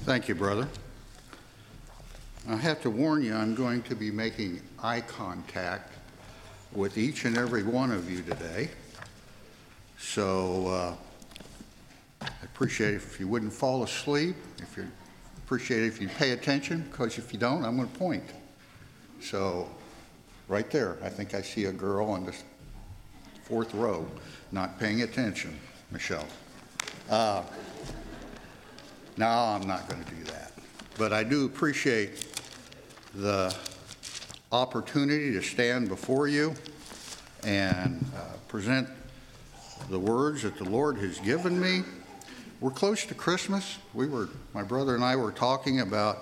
Thank you, brother. I have to warn you, I'm going to be making eye contact with each and every one of you today. So I appreciate it if you wouldn't fall asleep. Appreciate it if you pay attention, because if you don't, I'm going to point. So right there, I think I see a girl on the fourth row not paying attention, Michelle. No, I'm not going to do that. But I do appreciate the opportunity to stand before you and present the words that the Lord has given me. We're close to Christmas. My brother and I were talking about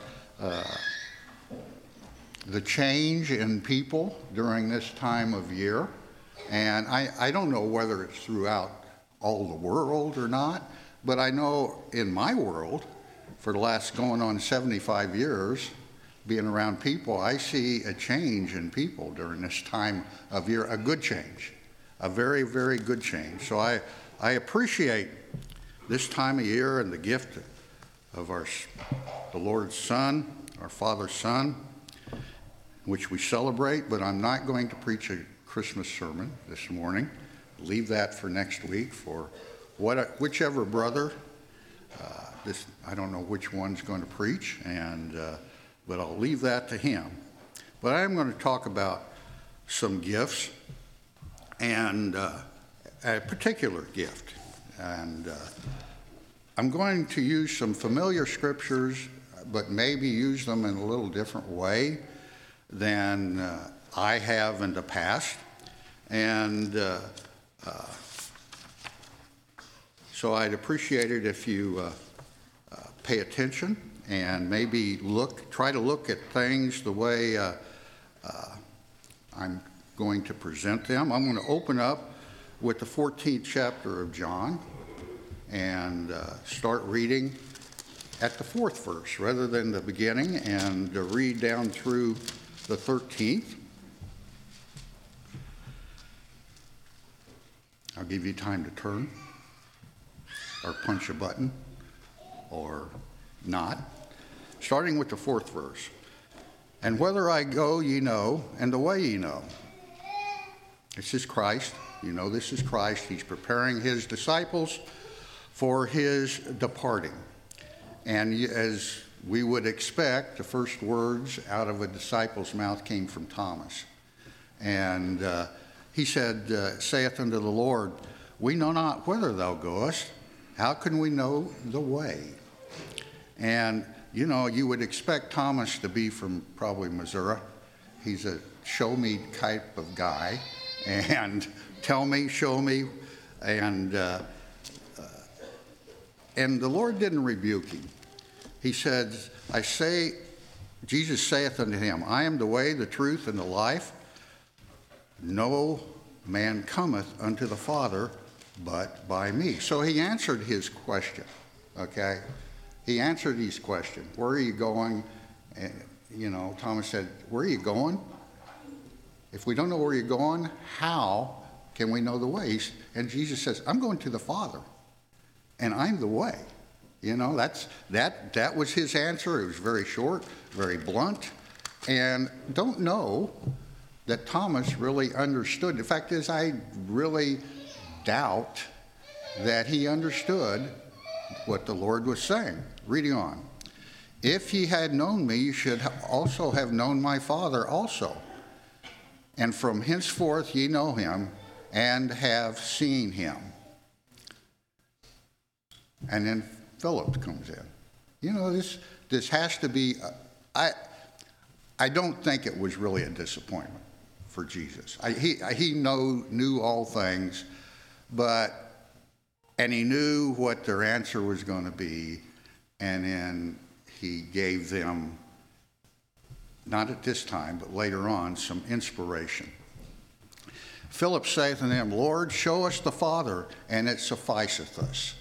the change in people during this time of year. And I don't know whether it's throughout all the world or not, but I know in my world, for the last going on 75 years, being around people, I see a change in people during this time of year, a good change, a very, very good change. So I appreciate this time of year and the gift of the Lord's Son, our Father's Son, which we celebrate, but I'm not going to preach a Christmas sermon this morning. Leave that for next week for whichever brother. I don't know which one's going to preach, but I'll leave that to him. But I'm going to talk about some gifts and a particular gift. And I'm going to use some familiar scriptures, but maybe use them in a little different way than I have in the past. And so I'd appreciate it if you pay attention and maybe try to look at things the way I'm going to present them. I'm going to open up with the 14th chapter of John and start reading at the 4th verse rather than the beginning, and read down through the 13th. I'll give you time to turn or punch a button or not. Starting with the 4th verse. And whither I go, ye know, and the way ye know. This is Christ. You know this is Christ. He's preparing his disciples for his departing. And as we would expect, the first words out of a disciple's mouth came from Thomas. And he said, saith unto the Lord, we know not whither thou goest. How can we know the way? And, you would expect Thomas to be from probably Missouri. He's a show-me type of guy. And tell me, show me. And the Lord didn't rebuke him. He said, Jesus saith unto him, I am the way, the truth, and the life. No man cometh unto the Father but by me. So he answered his question, okay? He answered his question. Where are you going? And, Thomas said, where are you going? If we don't know where you're going, how can we know the way? And Jesus says, I'm going to the Father, and I'm the way. That was his answer. It was very short, very blunt, and don't know that Thomas really understood. The fact is, I really doubt that he understood what the Lord was saying. Reading on. If ye had known me, you should also have known my Father also. And from henceforth ye know him and have seen him. And then Philip comes in. This has to be, I don't think it was really a disappointment for Jesus. He knew all things, and he knew what their answer was going to be, and then he gave them, not at this time, but later on, some inspiration. Philip saith unto him, Lord, show us the Father, and it sufficeth us.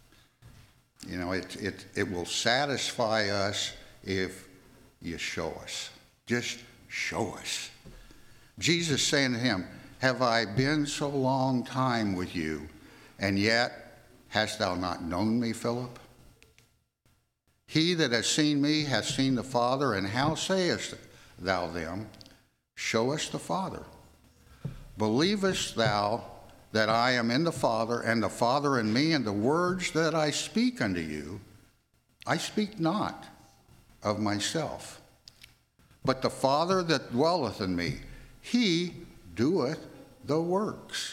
It will satisfy us if you show us. Just show us. Jesus saying to him, have I been so long time with you, and yet hast thou not known me, Philip? He that has seen me hath seen the Father, and how sayest thou then, show us the Father? Believest thou that I am in the Father, and the Father in me, and the words that I speak unto you, I speak not of myself, but the Father that dwelleth in me, he doeth the works.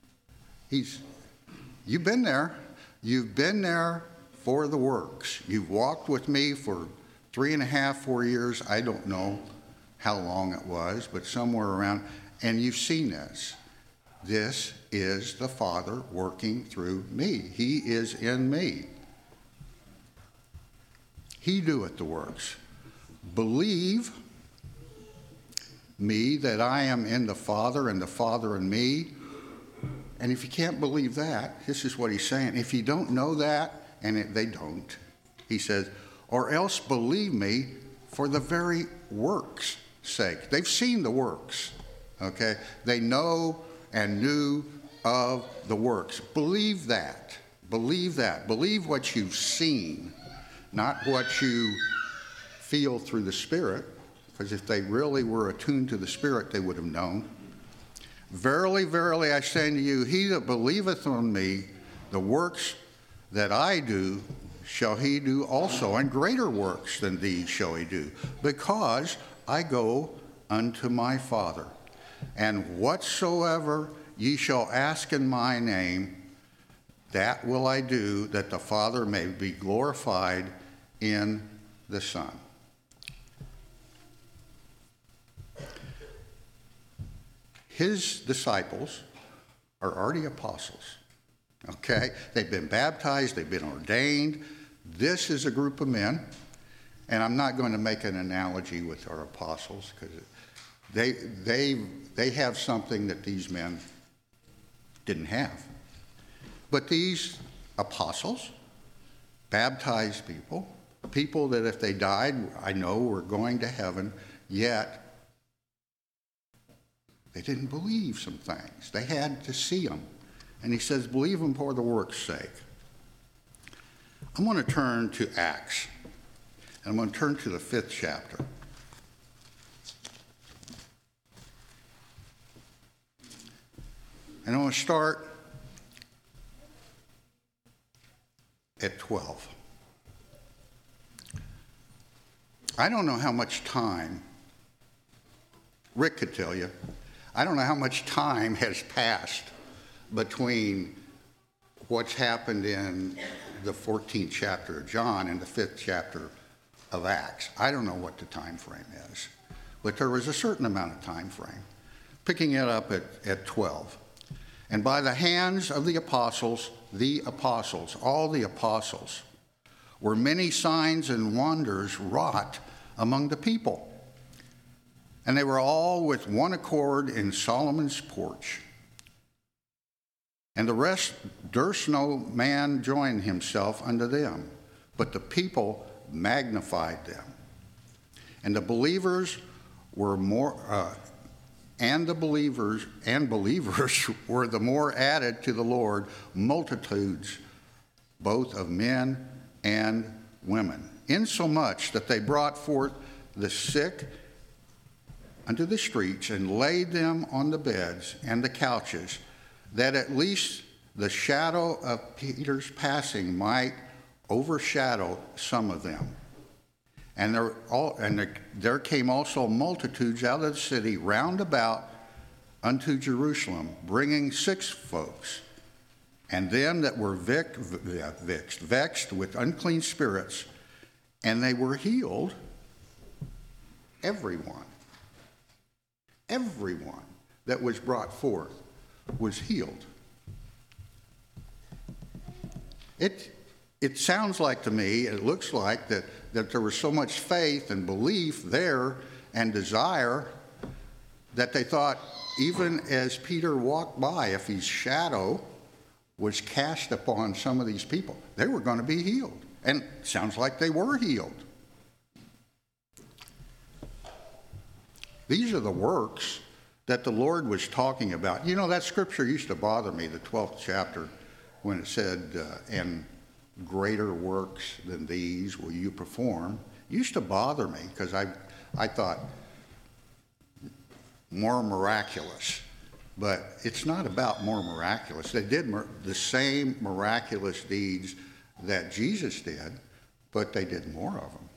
You've been there. You've been there for the works. You've walked with me for 3.5, 4 years. I don't know how long it was, but somewhere around, and you've seen this. This is the Father working through me. He is in me. He doeth the works. Believe me that I am in the Father and the Father in me. And if you can't believe that, this is what he's saying. If you don't know that, and they don't, he says, or else believe me for the very works' sake. They've seen the works, okay? They know and knew of the works. Believe that. Believe that. Believe what you've seen, not what you feel through the Spirit, because if they really were attuned to the Spirit, they would have known. Verily, verily, I say unto you, he that believeth on me, the works that I do shall he do also, and greater works than these shall he do, because I go unto my Father. And whatsoever ye shall ask in my name, that will I do, that the Father may be glorified in the Son. His disciples are already apostles. Okay? They've been baptized, they've been ordained. This is a group of men, and I'm not going to make an analogy with our apostles, because they have something that these men didn't have. But these apostles, baptized people that if they died, I know were going to heaven, yet they didn't believe some things. They had to see them. And he says, believe them for the work's sake. I'm going to turn to Acts. And I'm going to turn to the 5th chapter. And I'm going to start at 12. I don't know how much time, Rick could tell you, I don't know how much time has passed between what's happened in the 14th chapter of John and the 5th chapter of Acts. I don't know what the time frame is, but there was a certain amount of time frame. Picking it up at 12. And by the hands of the apostles, all the apostles, were many signs and wonders wrought among the people. And they were all with one accord in Solomon's porch. And the rest durst no man join himself unto them, but the people magnified them. And the believers were more, believers were the more added to the Lord, multitudes, both of men and women, insomuch that they brought forth the sick unto the streets and laid them on the beds and the couches, that at least the shadow of Peter's passing might overshadow some of them. And there came also multitudes out of the city round about unto Jerusalem, bringing sick folks, and them that were vexed with unclean spirits, and they were healed. Everyone that was brought forth was healed. It sounds like to me, it looks like that there was so much faith and belief there and desire that they thought, even as Peter walked by, if his shadow was cast upon some of these people, they were going to be healed. And it sounds like they were healed. These are the works that the Lord was talking about. You know, that scripture used to bother me, the 12th chapter, when it said, and greater works than these will you perform, used to bother me because I thought more miraculous. But it's not about more miraculous. They did the same miraculous deeds that Jesus did, but they did more of them.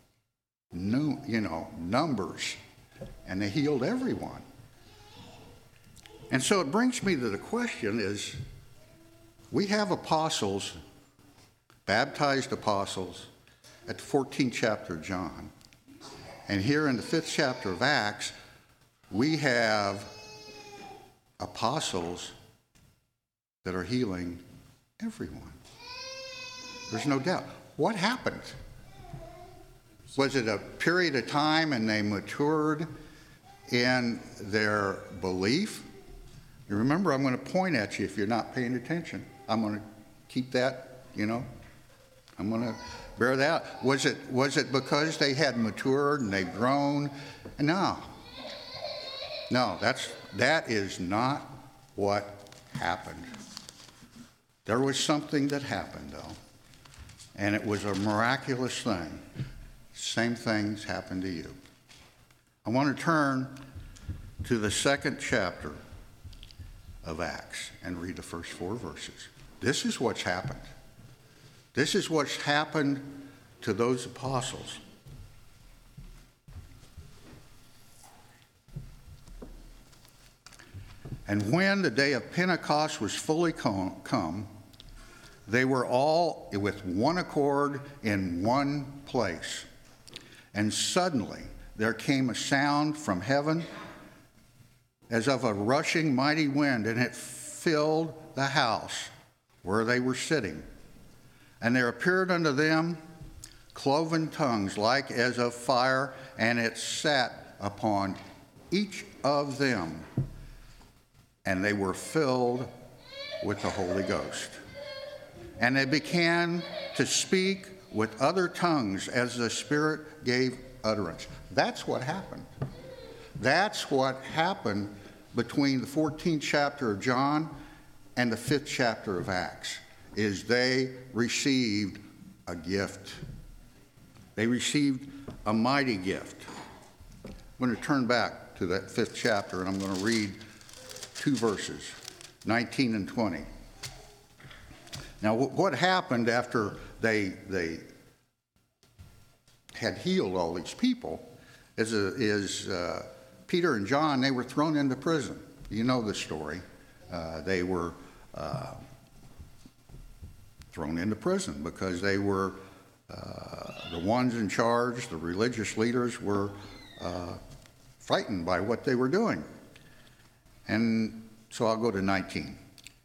Numbers, and they healed everyone. And so it brings me to the question is, we have apostles, baptized apostles, at the 14th chapter of John. And here in the 5th chapter of Acts, we have apostles that are healing everyone. There's no doubt. What happened? Was it a period of time and they matured in their belief? You remember, I'm going to point at you if you're not paying attention. I'm going to keep that, I'm going to bear that. Was it because they had matured and they've grown? No, that is not what happened. There was something that happened, though, and it was a miraculous thing. Same things happened to you. I want to turn to the 2nd chapter of Acts and read the first 4 verses. This is what's happened. This is what's happened to those apostles. And when the day of Pentecost was fully come, they were all with one accord in one place. And suddenly there came a sound from heaven as of a rushing mighty wind, and it filled the house where they were sitting. And there appeared unto them cloven tongues like as of fire, and it sat upon each of them. And they were filled with the Holy Ghost. And they began to speak with other tongues as the Spirit gave utterance. That's what happened. That's what happened between the 14th chapter of John and the 5th chapter of Acts, is they received a gift. They received a mighty gift. I'm going to turn back to that 5th chapter, and I'm going to read 2 verses, 19 and 20. Now, what happened after they had healed all these people is Peter and John, they were thrown into prison. You know the story. They were thrown into prison because they were the ones in charge. The religious leaders were frightened by what they were doing. And so I'll go to 19.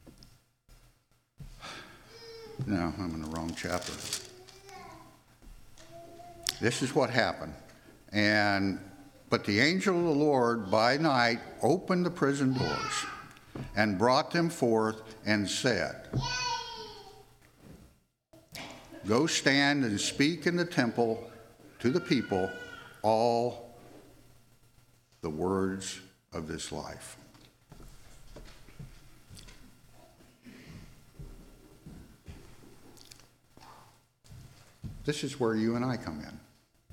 No, I'm in the wrong chapter. This is what happened. But the angel of the Lord by night opened the prison doors and brought them forth and said, "Go stand and speak in the temple to the people all the words of this life." This is where you and I come in.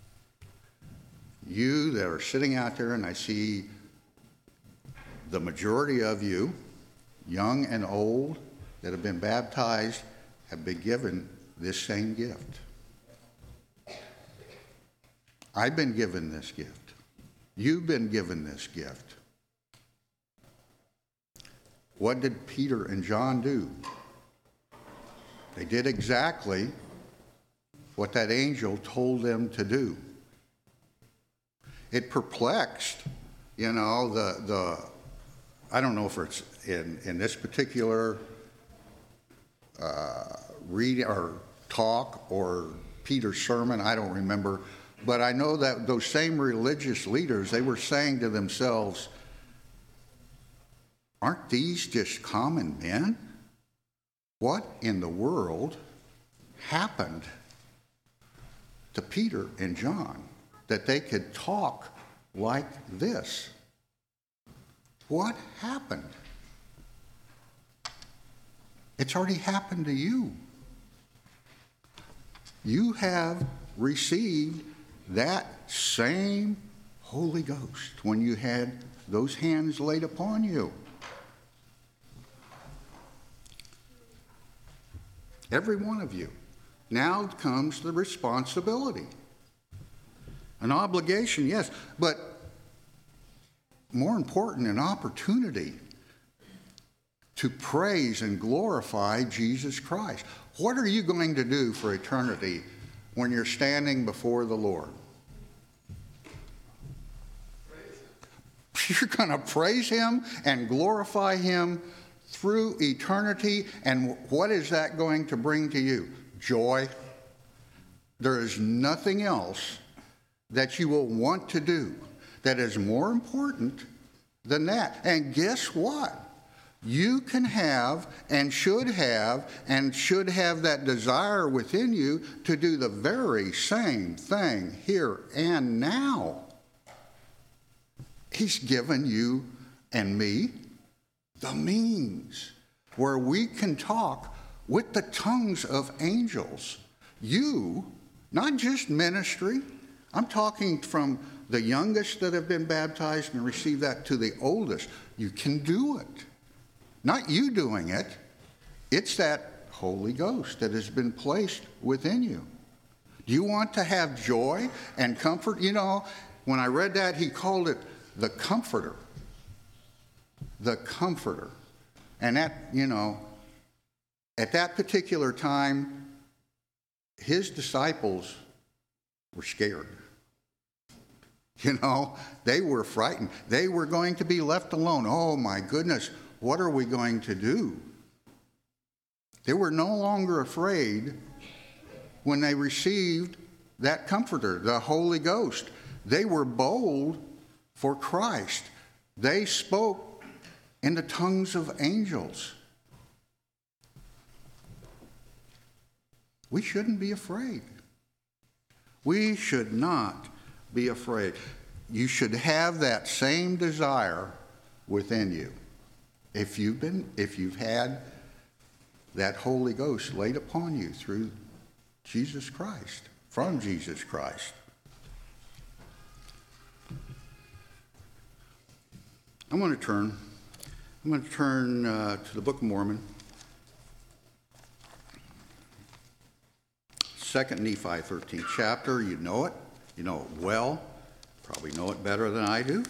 You that are sitting out there, and I see the majority of you, young and old, that have been baptized, have been given this same gift. I've been given this gift. You've been given this gift. What did Peter and John do? They did exactly what that angel told them to do. It perplexed, I don't know if it's in this particular read or talk or Peter's sermon, I don't remember, but I know that those same religious leaders, they were saying to themselves, aren't these just common men? What in the world happened to Peter and John that they could talk like this? What happened? It's already happened to you. you have received that same Holy Ghost when you had those hands laid upon you. Every one of you. Now comes the responsibility. An obligation, yes, but more important, an opportunity to praise and glorify Jesus Christ. What are you going to do for eternity when you're standing before the Lord? You're going to praise him and glorify him through eternity. And what is that going to bring to you? Joy. There is nothing else that you will want to do that is more important than that. And guess what? You can have and should have that desire within you to do the very same thing here and now. He's given you and me the means where we can talk with the tongues of angels. You, not just ministry, I'm talking from the youngest that have been baptized and received that to the oldest. You can do it. Not you doing it. It's that Holy Ghost that has been placed within you. Do you want to have joy and comfort? You know, when I read that, he called it the Comforter. The Comforter. And that, you know, at that particular time, his disciples were scared. You know, they were frightened. They were going to be left alone. Oh, my goodness, what are we going to do? They were no longer afraid when they received that Comforter, the Holy Ghost. They were bold for Christ. They spoke in the tongues of angels. We shouldn't be afraid. We should not be afraid. You should have that same desire within you. If you've had that Holy Ghost laid upon you through Jesus Christ, from Jesus Christ. I'm going to turn to the Book of Mormon. 2 Nephi, 13th chapter. You know it. You know it well. Probably know it better than I do.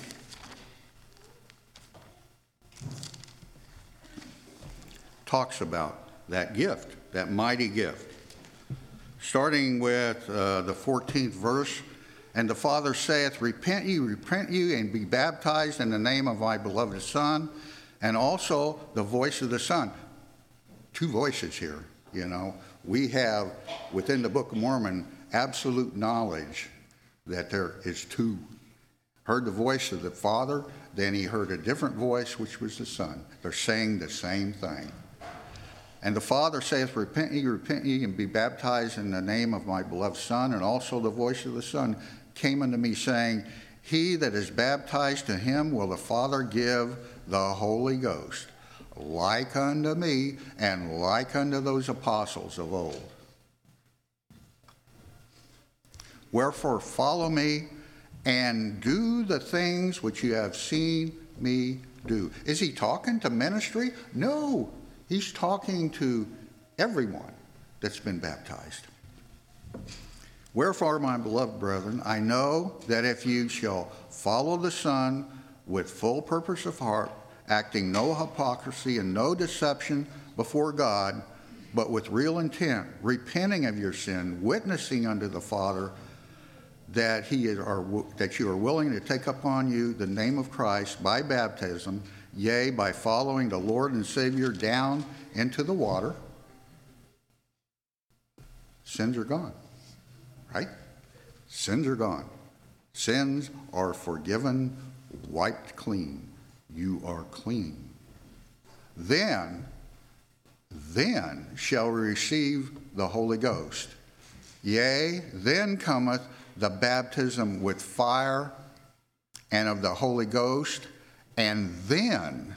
Talks about that gift, that mighty gift. Starting with the 14th verse. And the Father saith, repent ye, and be baptized in the name of my beloved Son, and also the voice of the Son. Two voices here, you know. We have, within the Book of Mormon, absolute knowledge that there is two. Heard the voice of the Father, then he heard a different voice, which was the Son. They're saying the same thing. And the Father saith, repent ye, and be baptized in the name of my beloved Son, and also the voice of the Son came unto me, saying, he that is baptized, to him will the Father give the Holy Ghost, like unto me, and like unto those apostles of old. Wherefore follow me, and do the things which you have seen me do. Is he talking to ministry? No, he's talking to everyone that's been baptized. Wherefore, my beloved brethren, I know that if you shall follow the Son with full purpose of heart, acting no hypocrisy and no deception before God, but with real intent, repenting of your sin, witnessing unto the Father that you are willing to take upon you the name of Christ by baptism, yea, by following the Lord and Savior down into the water, sins are gone. Right? Sins are gone. Sins are forgiven, wiped clean. You are clean. Then shall we receive the Holy Ghost. Yea, then cometh the baptism with fire and of the Holy Ghost, and then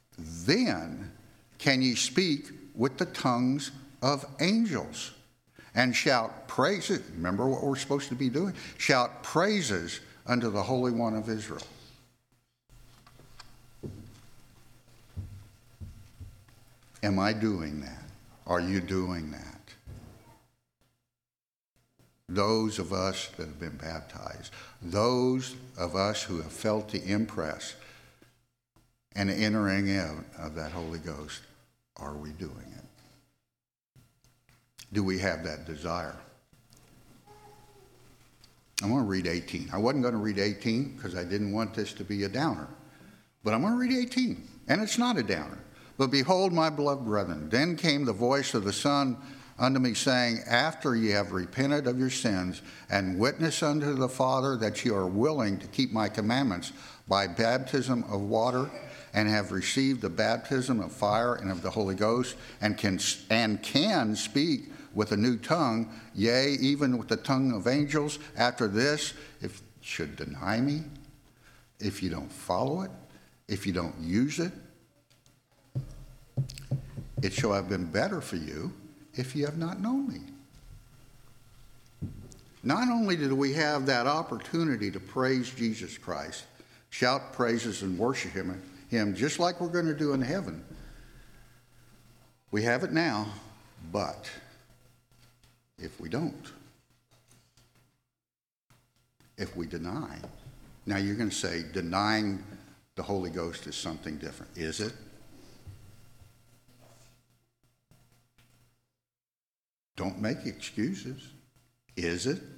can ye speak with the tongues of angels. and shout praises. Remember what we're supposed to be doing? Shout praises unto the Holy One of Israel. Am I doing that? Are you doing that? Those of us that have been baptized, those of us who have felt the impress and entering in of that Holy Ghost, are we doing it? Do we have that desire? I'm going to read 18. I wasn't going to read 18 because I didn't want this to be a downer. But I'm going to read 18, and it's not a downer. But behold, my beloved brethren, then came the voice of the Son unto me, saying, after ye have repented of your sins, and witness unto the Father that ye are willing to keep my commandments by baptism of water, and have received the baptism of fire and of the Holy Ghost, and can speak with a new tongue, yea, even with the tongue of angels. After this, if you should deny me, if you don't follow it, if you don't use it, it shall have been better for you if you have not known me. Not only did we have that opportunity to praise Jesus Christ, shout praises and worship him just like we're going to do in heaven, we have it now, but if we don't, if we deny, now you're going to say denying the Holy Ghost is something different. Is it? Don't make excuses. Is it?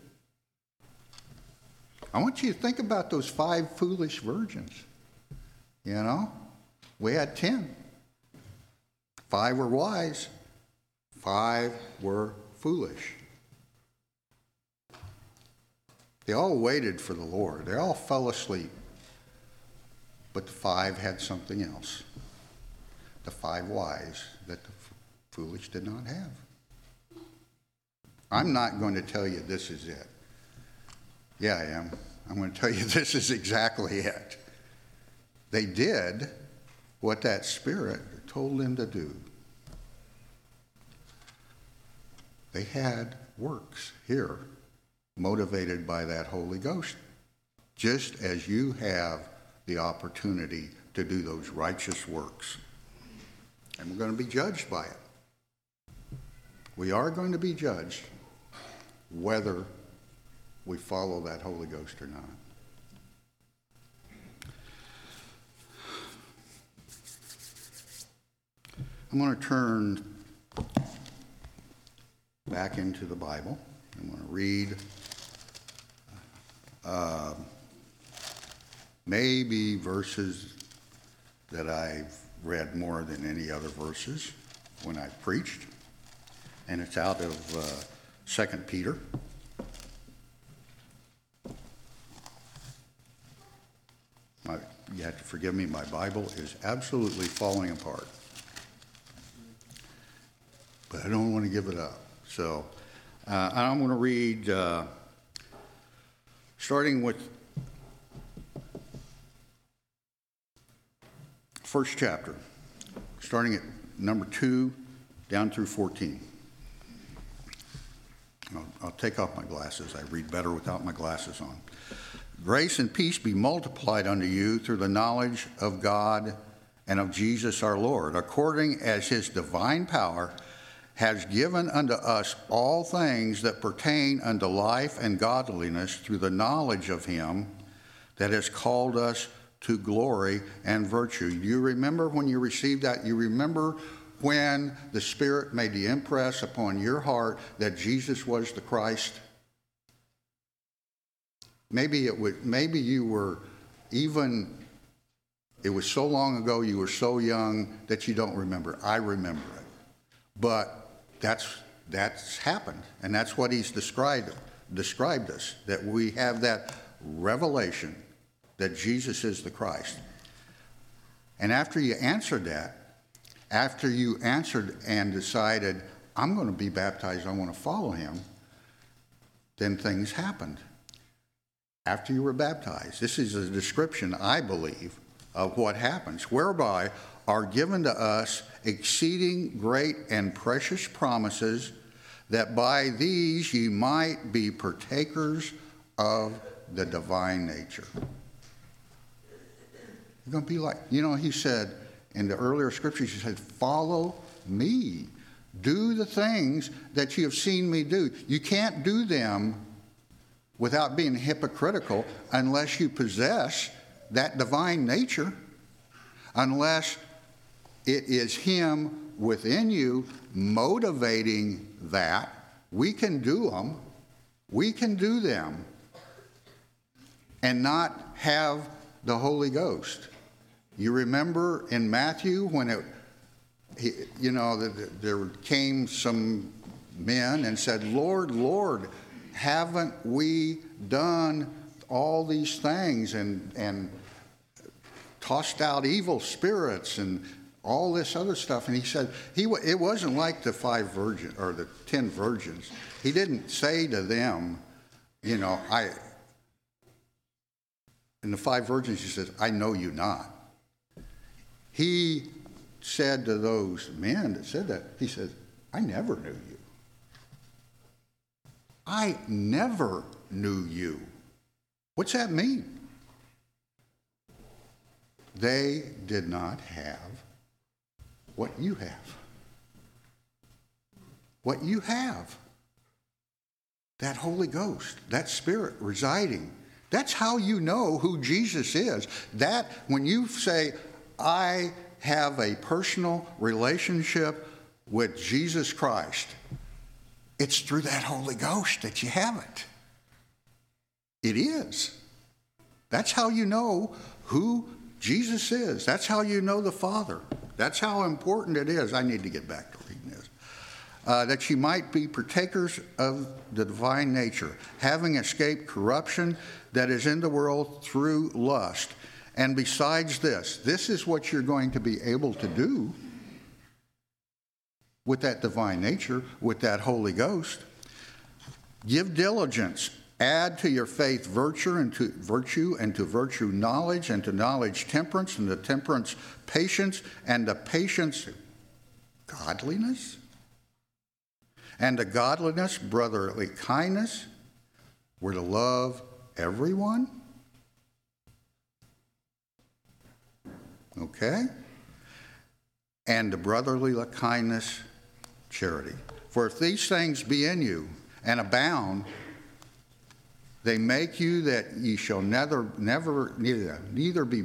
I want you to think about those 5 foolish virgins. You know, we had 10. 5 were wise. 5 were foolish. They all waited for the Lord. They all fell asleep. But the 5 had something else. The 5 wise that the foolish did not have. I'm not going to tell you this is it. Yeah, I am. I'm going to tell you this is exactly it. They did what that Spirit told them to do. They had works here, motivated by that Holy Ghost, just as you have the opportunity to do those righteous works. And we're going to be judged by it. We are going to be judged whether we follow that Holy Ghost or not. I'm going to turn back into the Bible. I'm going to read maybe verses that I've read more than any other verses when I preached. And it's out of 2 Peter. You have to forgive me, my Bible is absolutely falling apart. But I don't want to give it up. So I'm going to read, starting with first chapter, starting at number 2 down through 14. I'll take off my glasses. I read better without my glasses on. Grace and peace be multiplied unto you through the knowledge of God and of Jesus our Lord, according as his divine power has given unto us all things that pertain unto life and godliness through the knowledge of him that has called us to glory and virtue. Do you remember when you received that? You remember when the Spirit made the impress upon your heart that Jesus was the Christ? Maybe you were even, it was so long ago, you were so young that you don't remember. I remember it. But that's happened, and that's what he's described us, that we have that revelation that Jesus is the Christ. And after you answered that, after you answered and decided, I'm going to be baptized, I want to follow him, then things happened. After you were baptized, this is a description, I believe, of what happens, whereby are given to us exceeding great and precious promises, that by these ye might be partakers of the divine nature. You're going to be like, he said in the earlier scriptures, he said, follow me. Do the things that you have seen me do. You can't do them without being hypocritical unless you possess that divine nature, unless it is him within you motivating that. We can do them. We can do them and not have the Holy Ghost. You remember in Matthew when there came some men and said, Lord, Lord, haven't we done all these things and tossed out evil spirits and all this other stuff? And he said, it wasn't like the 5 virgins or the 10 virgins. He didn't say to them, in the 5 virgins, he says, I know you not. He said to those men that said that, he said, I never knew you. I never knew you. What's that mean? They did not have what you have. What you have. That Holy Ghost, that Spirit residing. That's how you know who Jesus is. That when you say, I have a personal relationship with Jesus Christ, it's through that Holy Ghost that you have it. It is. That's how you know who Jesus is. That's how you know the Father. That's how important it is. I need to get back to reading this. That you might be partakers of the divine nature, having escaped corruption that is in the world through lust. And besides this is what you're going to be able to do with that divine nature, with that Holy Ghost. Give diligence. Add to your faith virtue, and to virtue knowledge, and to knowledge temperance, and to temperance patience, and to patience godliness, and to godliness brotherly kindness. We're to love everyone. Okay? And to brotherly kindness, charity. For if these things be in you and abound, they make you that ye shall neither be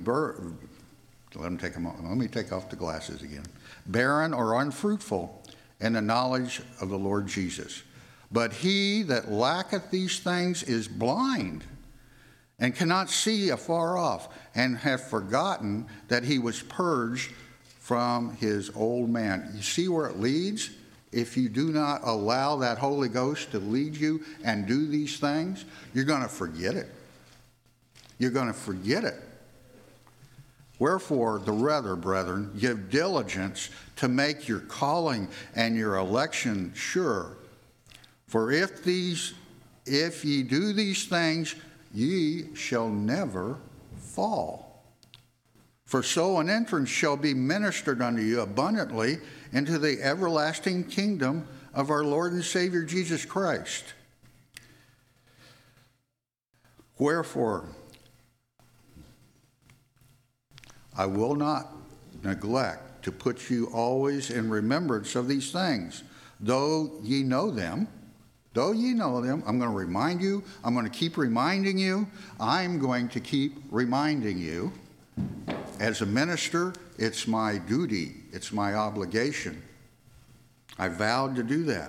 let me take off the glasses again. Barren or unfruitful in the knowledge of the Lord Jesus. But he that lacketh these things is blind, and cannot see afar off, and hath forgotten that he was purged from his old man. You see where it leads? If you do not allow that Holy Ghost to lead you and do these things, you're going to forget it. You're going to forget it. Wherefore, the rather, brethren, give diligence to make your calling and your election sure. For if ye do these things, ye shall never fall. For so an entrance shall be ministered unto you abundantly into the everlasting kingdom of our Lord and Savior Jesus Christ. Wherefore, I will not neglect to put you always in remembrance of these things, though ye know them. Though ye know them, I'm going to remind you. I'm going to keep reminding you. I'm going to keep reminding you. As a minister, it's my duty. It's my obligation. I vowed to do that.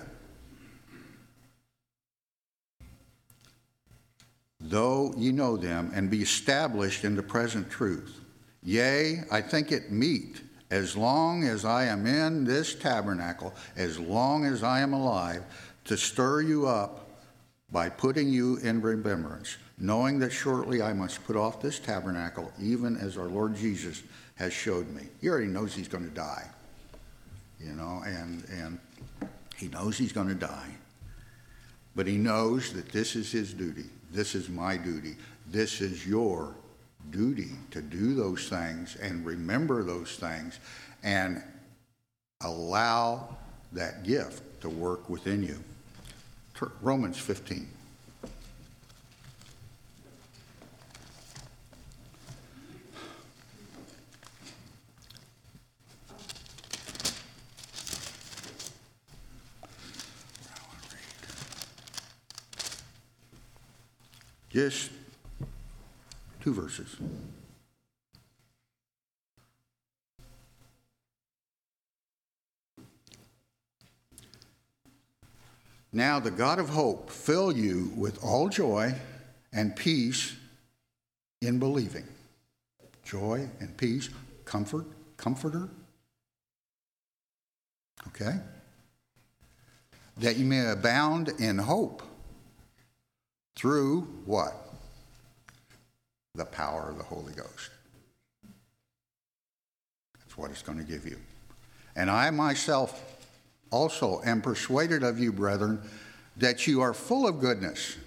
Though ye know them, and be established in the present truth. Yea, I think it meet, as long as I am in this tabernacle, as long as I am alive, to stir you up by putting you in remembrance, knowing that shortly I must put off this tabernacle, even as our Lord Jesus has showed me. He already knows he's going to die, and he knows he's going to die. But he knows that this is his duty. This is my duty. This is your duty to do those things and remember those things and allow that gift to work within you. Romans 15. Just 2 verses. Now the God of hope fill you with all joy and peace in believing. Joy and peace, comforter. Okay? That you may abound in hope. Through what? The power of the Holy Ghost. That's what it's going to give you. And I myself also am persuaded of you, brethren, that you are full of goodness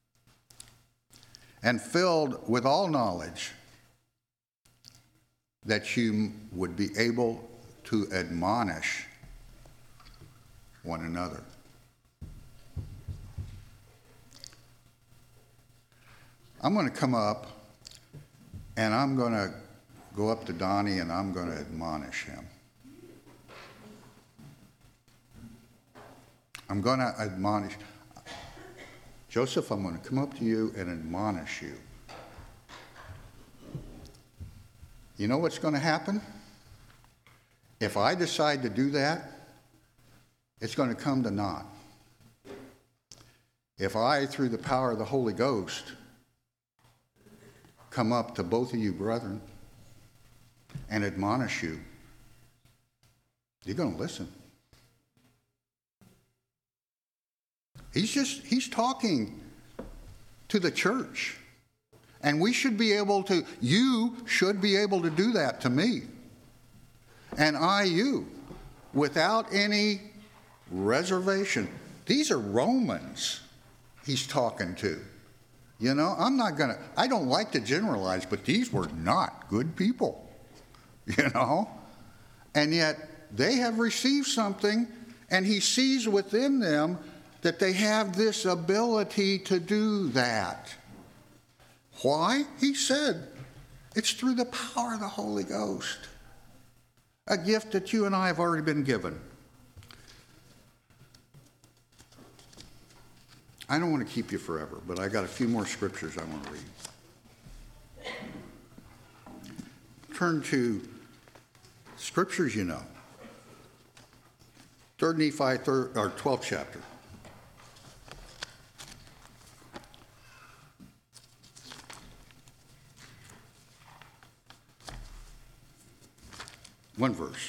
and filled with all knowledge, that you would be able to admonish one another. I'm going to come up and I'm going to go up to Donnie and I'm going to admonish him. I'm going to admonish. Joseph, I'm going to come up to you and admonish you. You know what's going to happen? If I decide to do that, it's going to come to naught. If I, through the power of the Holy Ghost, come up to both of you brethren and admonish you, you're going to listen. He's talking to the church. And you should be able to do that to me. And I you, without any reservation. These are Romans he's talking to. You know, I don't like to generalize, but these were not good people, you know. And yet they have received something, and he sees within them that they have this ability to do that. Why? He said, it's through the power of the Holy Ghost, a gift that you and I have already been given. I don't want to keep you forever, but I got a few more scriptures I want to read. Turn to scriptures you know. 3rd Nephi, 12th chapter. One verse.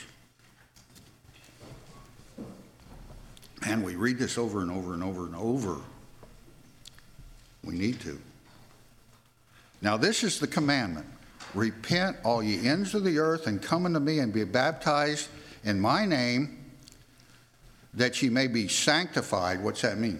And we read this over and over and over and over. We need to. Now this is the commandment. Repent, all ye ends of the earth, and come unto me, and be baptized in my name, that ye may be sanctified. What's that mean?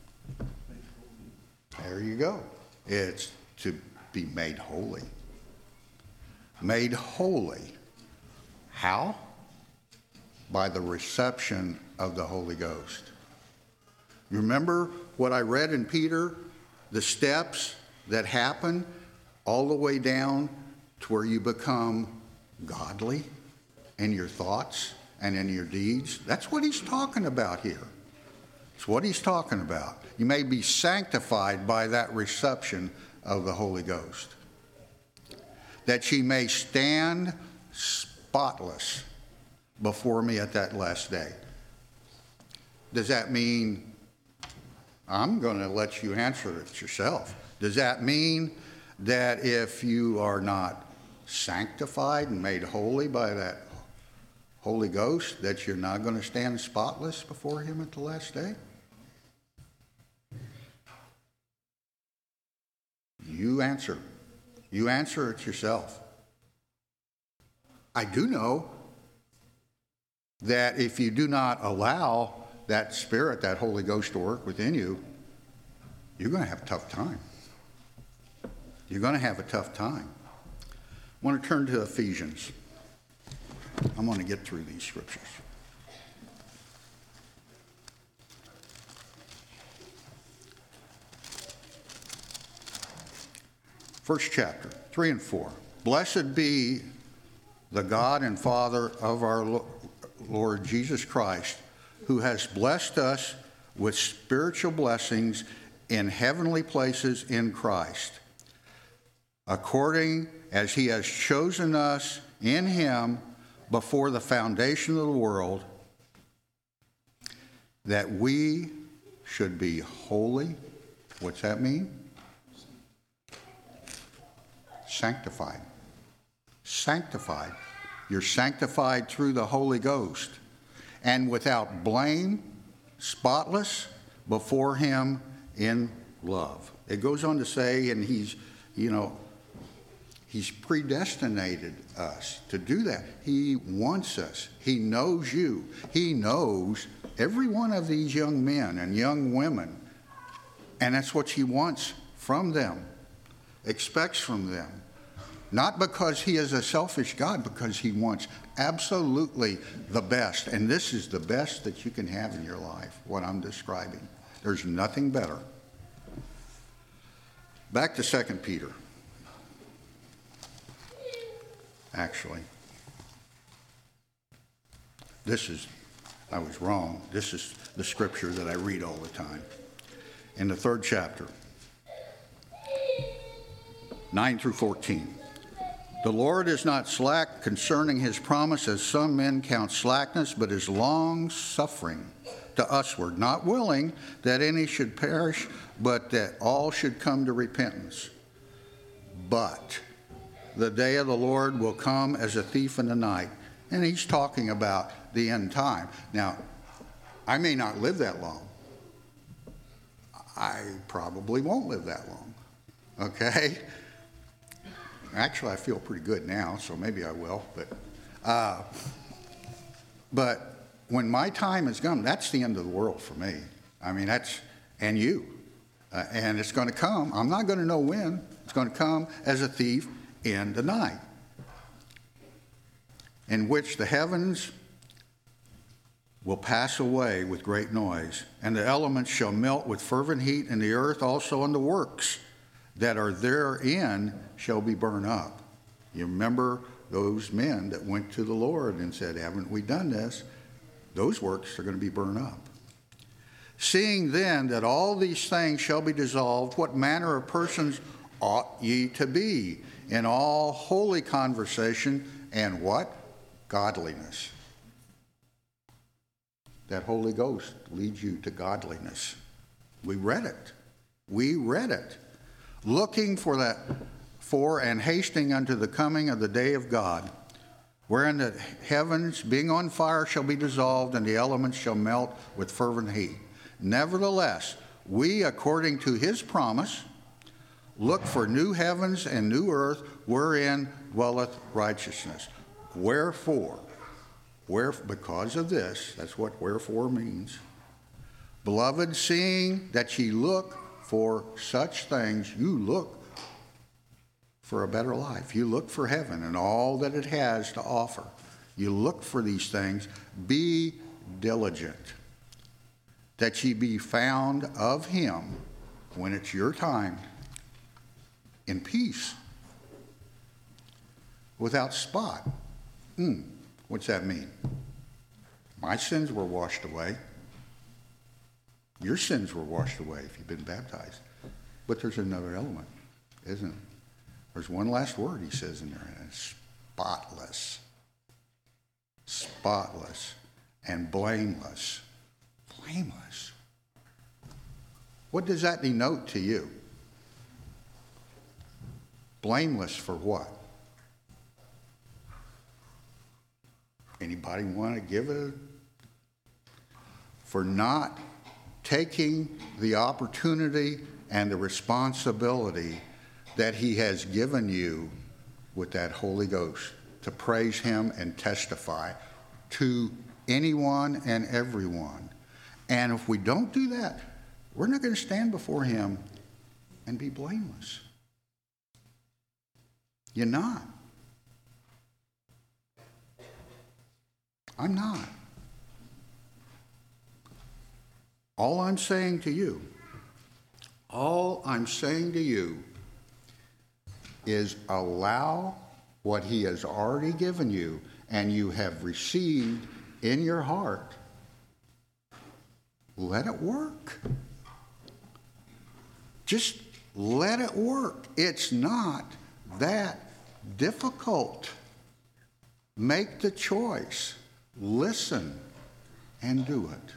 There you go. It's to be made holy. Made holy. How? By the reception of the Holy Ghost. Remember what I read in Peter? The steps that happen all the way down to where you become godly in your thoughts and in your deeds. That's what he's talking about here. It's what he's talking about. You may be sanctified by that reception of the Holy Ghost, that ye may stand spotless before me at that last day. Does that mean, I'm going to let you answer it yourself. Does that mean that if you are not sanctified and made holy by that Holy Ghost, that you're not going to stand spotless before him at the last day? You answer. You answer it yourself. I do know that if you do not allow that Spirit, that Holy Ghost to work within you, you're going to have a tough time. You're going to have a tough time. I want to turn to Ephesians. I'm going to get through these scriptures. First chapter, 3 and 4. Blessed be the God and Father of our Lord Jesus Christ, who has blessed us with spiritual blessings in heavenly places in Christ, according as he has chosen us in him before the foundation of the world, that we should be holy. What's that mean? Sanctified. Sanctified. You're sanctified through the Holy Ghost, and without blame, spotless, before him in love. It goes on to say, and he's predestinated us to do that. He wants us. He knows you. He knows every one of these young men and young women, and that's what he wants from them, expects from them. Not because he is a selfish God, because he wants absolutely the best. And this is the best that you can have in your life, what I'm describing. There's nothing better. Back to 2 Peter. Actually, I was wrong. This is the scripture that I read all the time. In the 3rd chapter, 9 through 14. The Lord is not slack concerning his promise, as some men count slackness, but is long-suffering to usward, not willing that any should perish, but that all should come to repentance. But the day of the Lord will come as a thief in the night. And he's talking about the end time. Now, I may not live that long. I probably won't live that long. Okay? Actually, I feel pretty good now, so maybe I will. But when my time is gone, that's the end of the world for me. I mean, and you. And it's going to come. I'm not going to know when. It's going to come as a thief in the night, in which the heavens will pass away with great noise, and the elements shall melt with fervent heat, and the earth also and the works that are therein shall be burned up. You remember those men that went to the Lord and said, haven't we done this? Those works are going to be burned up. Seeing then that all these things shall be dissolved, what manner of persons ought ye to be in all holy conversation and what? Godliness. That Holy Ghost leads you to godliness. We read it. Looking for and hasting unto the coming of the day of God, wherein the heavens, being on fire, shall be dissolved, and the elements shall melt with fervent heat. Nevertheless, we, according to his promise, look for new heavens and new earth, wherein dwelleth righteousness. Wherefore, because of this, that's what wherefore means. Beloved, seeing that ye look for such things, you look for a better life. You look for heaven and all that it has to offer. You look for these things. Be diligent, that ye be found of him when it's your time, in peace, without spot. What's that mean? My sins were washed away. Your sins were washed away if you've been baptized. But there's another element, isn't it? There's one last word he says in there, and it's spotless. Spotless and blameless. Blameless. What does that denote to you? Blameless for what? Anybody want to give it? For not taking the opportunity and the responsibility that he has given you with that Holy Ghost to praise him and testify to anyone and everyone. And if we don't do that, we're not going to stand before him and be blameless. You're not. I'm not. All I'm saying to you is allow what he has already given you and you have received in your heart. Let it work. Just let it work. It's not that difficult. Make the choice. Listen and do it.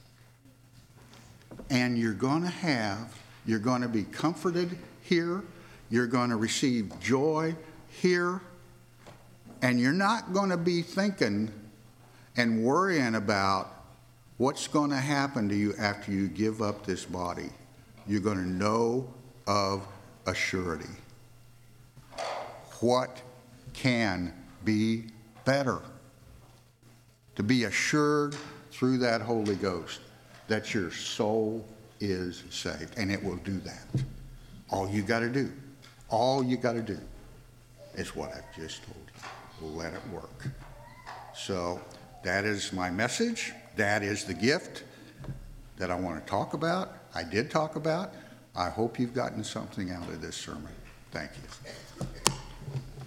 And you're going to be comforted here. You're going to receive joy here. And you're not going to be thinking and worrying about what's going to happen to you after you give up this body. You're going to know of a surety. What can be better? To be assured through that Holy Ghost that your soul is saved. And it will do that. All you got to do is what I've just told you. Let it work. So that is my message. That is the gift that I want to talk about. I did talk about. I hope you've gotten something out of this sermon. Thank you.